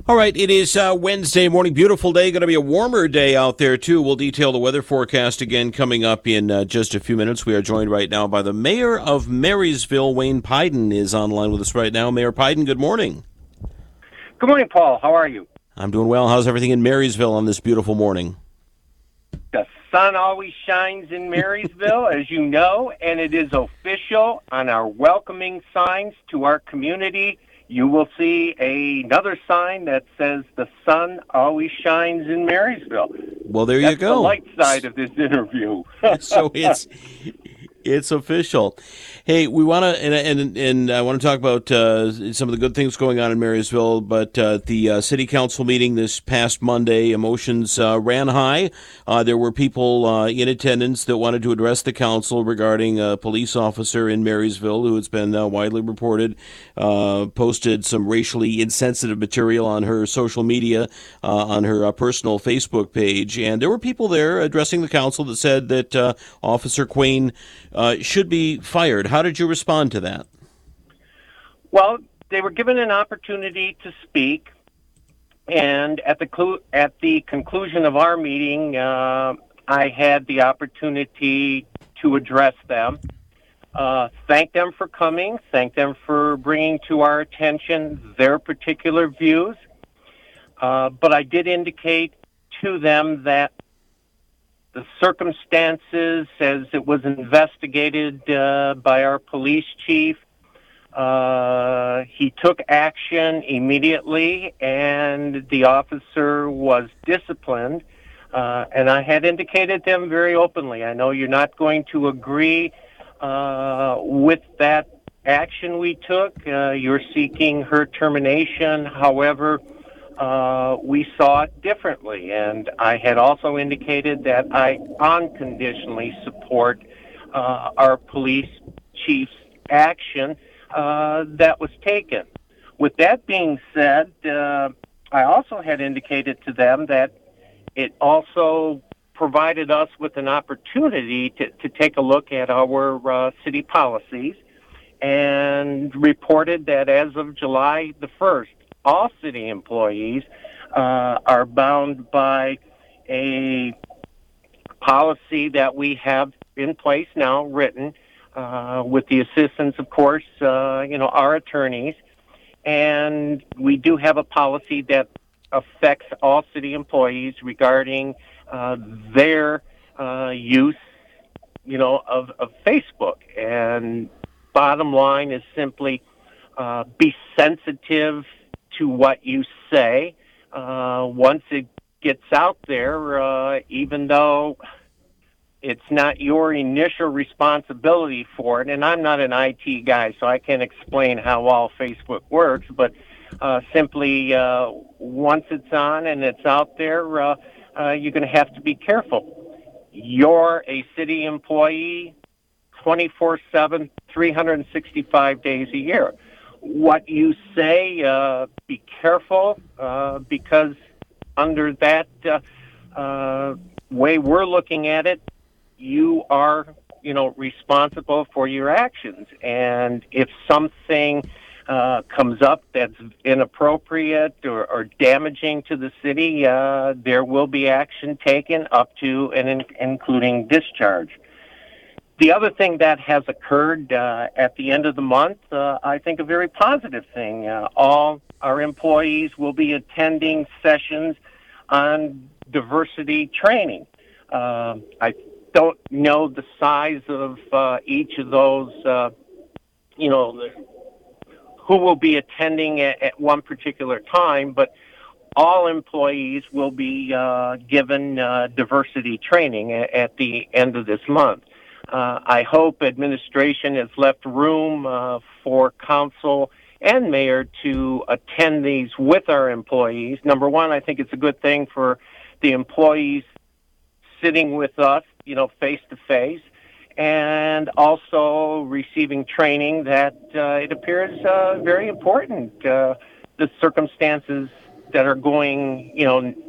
All right, it is Wednesday morning. Beautiful day. Going to be a warmer day out there, too. We'll detail the weather forecast again coming up in just a few minutes. We are joined right now by the mayor of Marysville. Wayne Pyden is online with us right now. Mayor Pyden, good morning. Good morning, Paul. How are you? I'm doing well. How's everything in Marysville on this beautiful morning? The sun always shines in Marysville, as you know, and it is official on our welcoming signs to our community. You will see another sign that says the sun always shines in Marysville. Well, there That's you go. The light side of this interview. So it's official. Hey, we want to and I want to talk about some of the good things going on in Marysville. But the city council meeting this past Monday, emotions ran high. There were people in attendance that wanted to address the council regarding a police officer in Marysville who has been widely reported posted some racially insensitive material on her social media, on her personal Facebook page, and there were people there addressing the council that said that Officer Quain should be fired. How did you respond to that? Well, they were given an opportunity to speak, and at the conclusion of our meeting, I had the opportunity to address them, thank them for coming, thank them for bringing to our attention their particular views, but I did indicate to them that the circumstances, as it was investigated by our police chief, he took action immediately, and the officer was disciplined. And I had indicated to them very openly, I know you're not going to agree with that action we took. You're seeking her termination. However, we saw it differently, and I had also indicated that I unconditionally support our police chief's action that was taken. With that being said, I also had indicated to them that it also provided us with an opportunity to take a look at our city policies, and reported that as of July the 1st, all city employees are bound by a policy that we have in place now, written, with the assistance, of course, our attorneys. And we do have a policy that affects all city employees regarding their use, of Facebook. And bottom line is simply be sensitive to what you say. Once it gets out there, even though it's not your initial responsibility for it, and I'm not an IT guy, so I can't explain how all Facebook works, but simply once it's on and it's out there, you're going to have to be careful. You're a city employee 24/7, 365 days a year. What you say, be careful, because under that way we're looking at it, you are, responsible for your actions. And if something comes up that's inappropriate or damaging to the city, there will be action taken up to and including discharge. The other thing that has occurred at the end of the month, I think a very positive thing. All our employees will be attending sessions on diversity training. I don't know the size of each of those, who will be attending at one particular time, but all employees will be given diversity training at the end of this month. I hope administration has left room for council and mayor to attend these with our employees. Number one, I think it's a good thing for the employees sitting with us, face to face, and also receiving training that it appears very important. The circumstances that are going,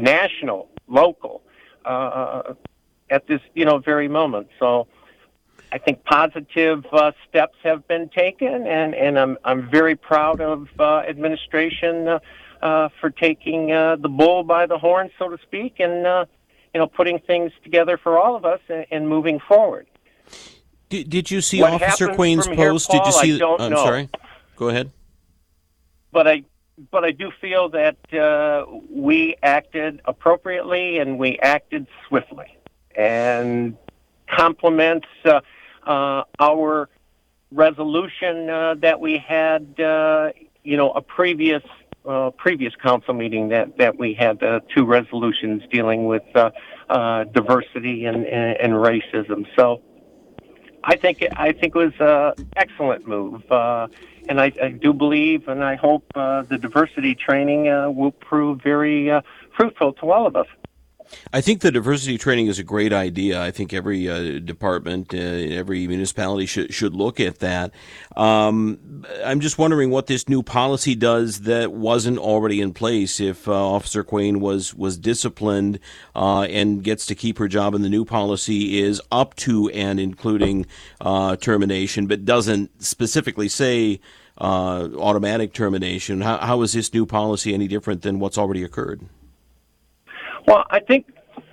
national, local, at this, very moment. So I think positive steps have been taken, and I'm very proud of administration for taking the bull by the horn, so to speak, and putting things together for all of us and moving forward. Did you see What Officer happens Quain's from here, post? Paul, Did you see? I don't I'm know. sorry. Go ahead. But I do feel that we acted appropriately and we acted swiftly, and compliments our resolution that we had. A previous council meeting that we had two resolutions dealing with diversity and racism. So I think it was an excellent move, and I do believe and I hope the diversity training will prove very fruitful to all of us. I think the diversity training is a great idea. I think every department, every municipality should look at that. I'm just wondering what this new policy does that wasn't already in place. If Officer Quain was disciplined and gets to keep her job, and the new policy is up to and including termination, but doesn't specifically say automatic termination. How is this new policy any different than what's already occurred? Well, I think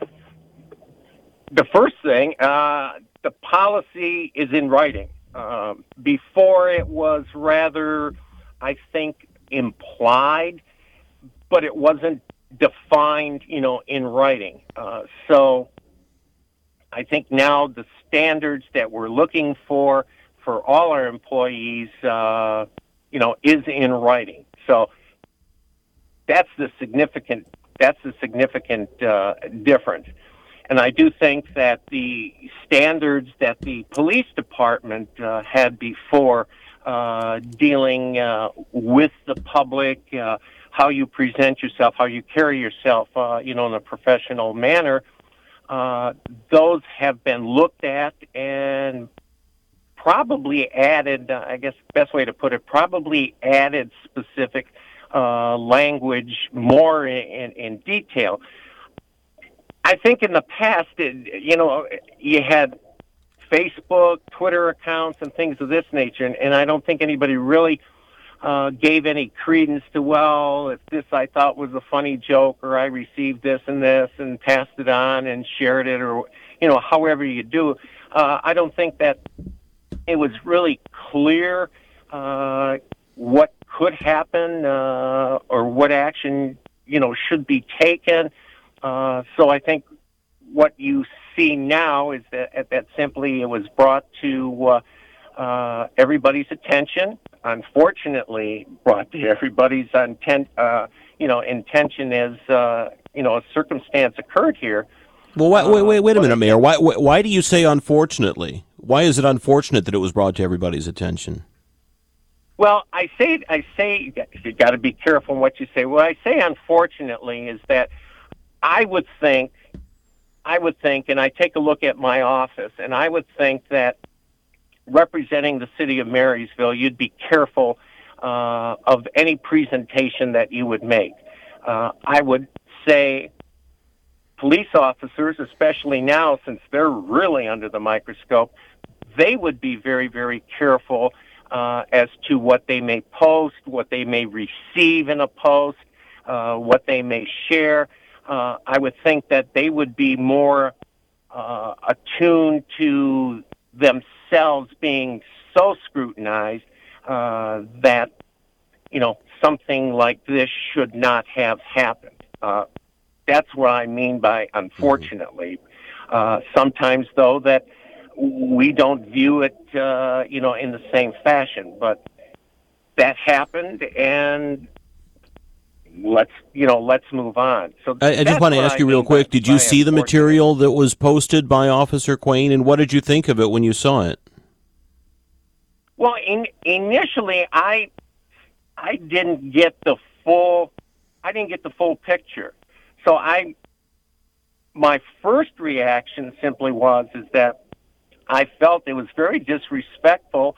the first thing, the policy is in writing. Before it was rather, I think, implied, but it wasn't defined, in writing. So I think now the standards that we're looking for all our employees, is in writing. So that's the significant difference. And I do think that the standards that the police department had before dealing with the public, how you present yourself, how you carry yourself, in a professional manner, those have been looked at and probably added, I guess the best way to put it, probably added specific language more in detail. I think in the past, you had Facebook, Twitter accounts, and things of this nature, and I don't think anybody really gave any credence to, well, if this I thought was a funny joke, or I received this and passed it on and shared it, or, however you do. I don't think that it was really clear what could happen or what action, should be taken. So I think what you see now is that simply it was brought to everybody's attention. Unfortunately, brought to everybody's intention as a circumstance occurred here. Well, wait a minute, Mayor. Why do you say unfortunately? Why is it unfortunate that it was brought to everybody's attention? Well, I say you got to be careful in what you say. What I say, unfortunately, is that I would think, and I take a look at my office, and I would think that representing the city of Marysville, you'd be careful of any presentation that you would make. I would say police officers, especially now since they're really under the microscope, they would be very, very careful as to what they may post, what they may receive in a post, what they may share. I would think that they would be more attuned to themselves being so scrutinized that, something like this should not have happened. That's what I mean by unfortunately. Sometimes, though, that we don't view it, in the same fashion, but that happened, and let's move on. So I just want to ask you real quick, did you see the material that was posted by Officer Quain, and what did you think of it when you saw it? Well, initially, I didn't get the full picture. So my first reaction simply was that I felt it was very disrespectful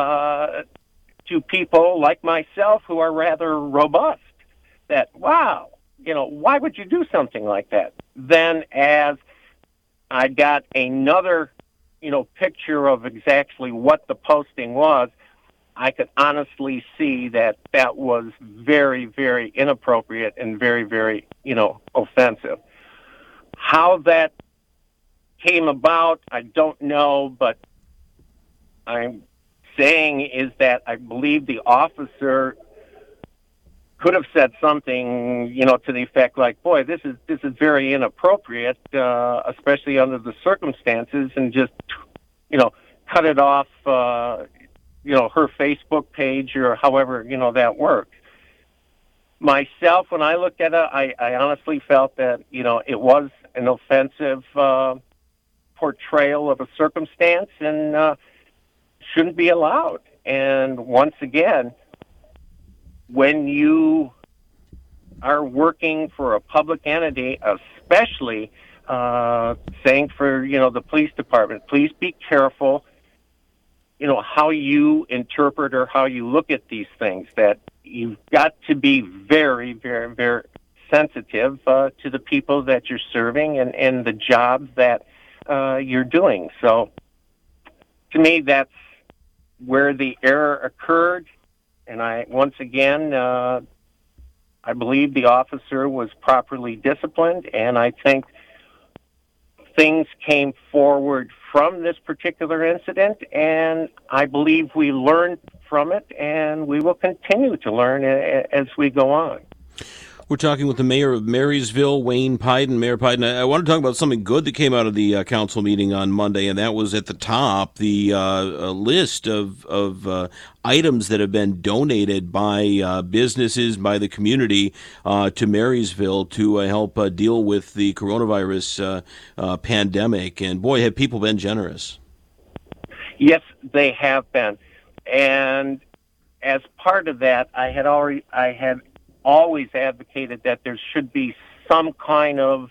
to people like myself who are rather robust. That, wow, why would you do something like that? Then as I got another picture of exactly what the posting was, I could honestly see that that was very, very inappropriate and very, very, offensive. How that came about, I don't know, but I'm saying is that I believe the officer could have said something, to the effect like, "Boy, this is very inappropriate, especially under the circumstances," and just, cut it off, her Facebook page or however, that works. Myself, when I looked at it, I honestly felt that, it was an offensive portrayal of a circumstance and shouldn't be allowed. And once again, when you are working for a public entity, especially saying for, the police department, please be careful, how you interpret or how you look at these things, that you've got to be very, very, very sensitive to the people that you're serving and the jobs that you're doing. So to me, that's where the error occurred. And I believe the officer was properly disciplined, and I think things came forward from this particular incident, and I believe we learned from it, and we will continue to learn as we go on. We're talking with the mayor of Marysville, Wayne Pyden. Mayor Pyden, I want to talk about something good that came out of the council meeting on Monday, and that was at the top, the list of items that have been donated by businesses, by the community to Marysville to help deal with the coronavirus pandemic. And boy, have people been generous. Yes, they have been. And as part of that, I had always advocated that there should be some kind of,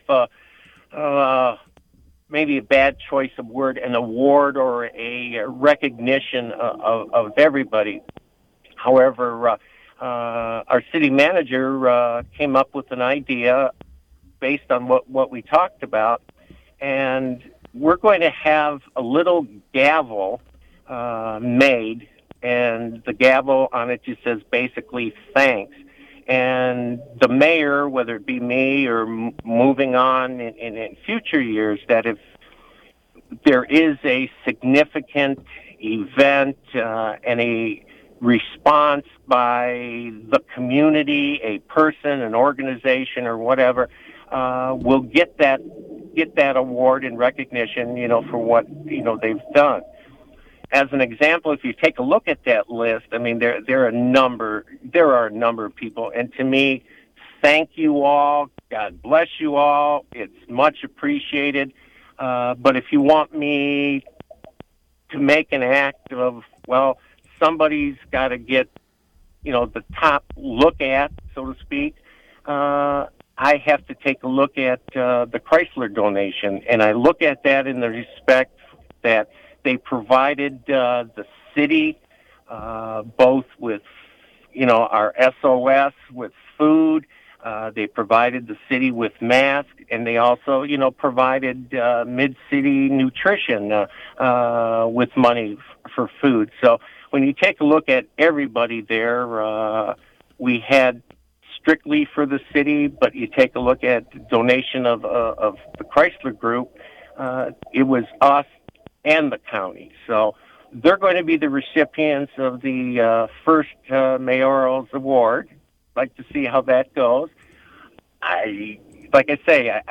maybe a bad choice of word, an award or a recognition of everybody. However, our city manager came up with an idea based on what we talked about, and we're going to have a little gavel made, and the gavel on it just says basically thanks. And the mayor, whether it be me or moving on in future years, that if there is a significant event and a response by the community, a person, an organization, or whatever, will get that award and recognition, for what they've done. As an example, if you take a look at that list, I mean, there are a number of people, and to me, thank you all. God bless you all. It's much appreciated. But if you want me to make an act of, well, somebody's got to get, the top look at, so to speak, I have to take a look at the Chrysler donation, and I look at that in the respect that they provided the city both with, our SOS, with food. They provided the city with masks, and they also, provided Mid-City Nutrition with money for food. So when you take a look at everybody there, we had strictly for the city, but you take a look at the donation of the Chrysler Group, it was us and the county. So they're going to be the recipients of the first mayoral's award. Like to see how that goes. It's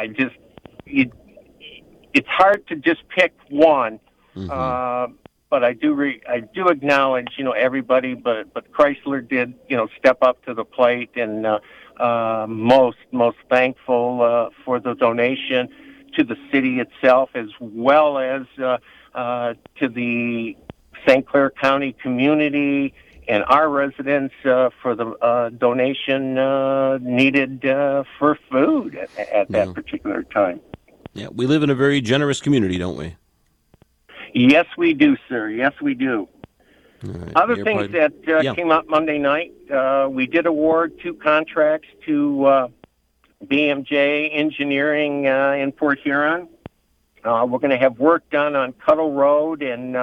hard to just pick one, but I do acknowledge, everybody, but Chrysler did, step up to the plate, and most thankful for the donation to the city itself, as well as to the St. Clair County community and our residents for the donation needed for food at that particular time. Yeah, we live in a very generous community, don't we? Yes, we do, sir. Yes, we do. Right. Other things that came up Monday night, we did award 2 contracts to BMJ Engineering in Port Huron. We're going to have work done on Cuttle Road and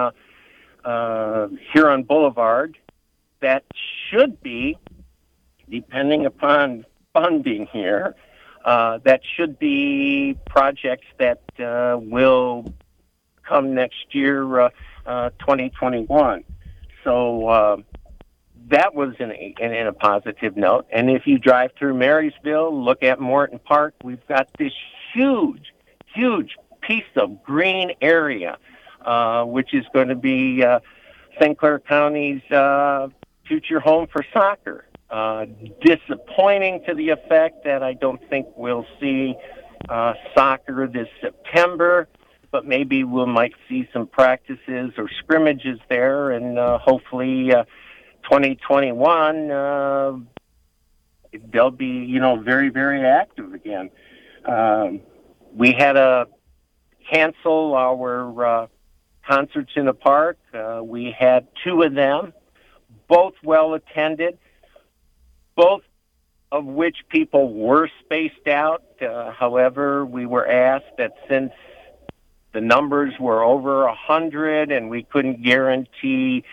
Huron Boulevard. That should be, depending upon funding here, that should be projects that will come next year, 2021. So that was in a positive note. And if you drive through Marysville, look at Morton Park, we've got this huge piece of green area, which is going to be St. Clair County's future home for soccer. Disappointing to the effect that I don't think we'll see soccer this September, but maybe we might see some practices or scrimmages there, and hopefully 2021 they'll be very, very active again. We had to cancel our concerts in the park. We had 2 of them, both well attended, both of which people were spaced out. However, we were asked that since the numbers were over 100 and we couldn't guarantee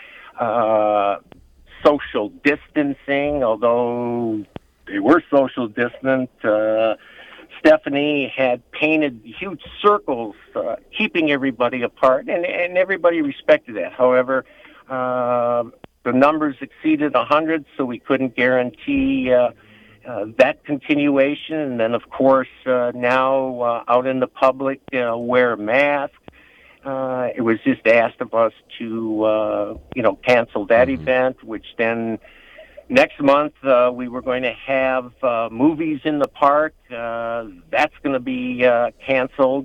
social distancing, although they were social distant, Stephanie had painted huge circles keeping everybody apart, and everybody respected that. However, the numbers exceeded 100, so we couldn't guarantee that continuation. And then, of course, now out in the public, wear masks. It was just asked of us to, cancel that event, which then next month we were going to have movies in the park. That's going to be canceled.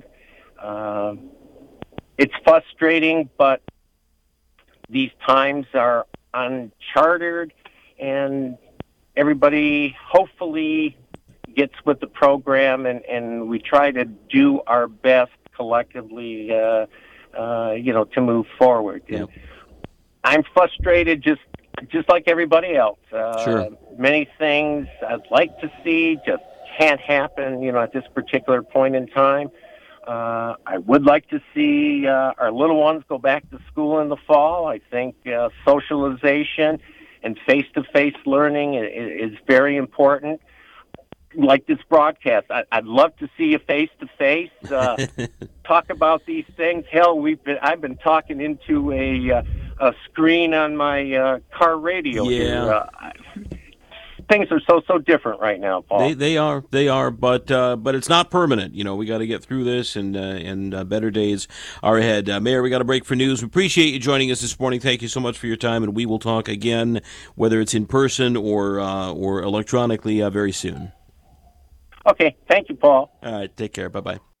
It's frustrating, but these times are uncharted, and everybody hopefully gets with the program, and we try to do our best collectively, to move forward. Yep. I'm frustrated just like everybody else. Sure. Many things I'd like to see just can't happen, at this particular point in time. I would like to see our little ones go back to school in the fall. I think socialization and face-to-face learning is very important. Like this broadcast, I'd love to see you face-to-face, talk about these things. Hell, I've been talking into a screen on my car radio. Yeah. Things are so different right now, Paul. They are, but it's not permanent. We got to get through this, and better days are ahead. Mayor, we got a break for news. We appreciate you joining us this morning. Thank you so much for your time, and we will talk again, whether it's in person or electronically, very soon. Okay, thank you, Paul. All right, take care. Bye-bye.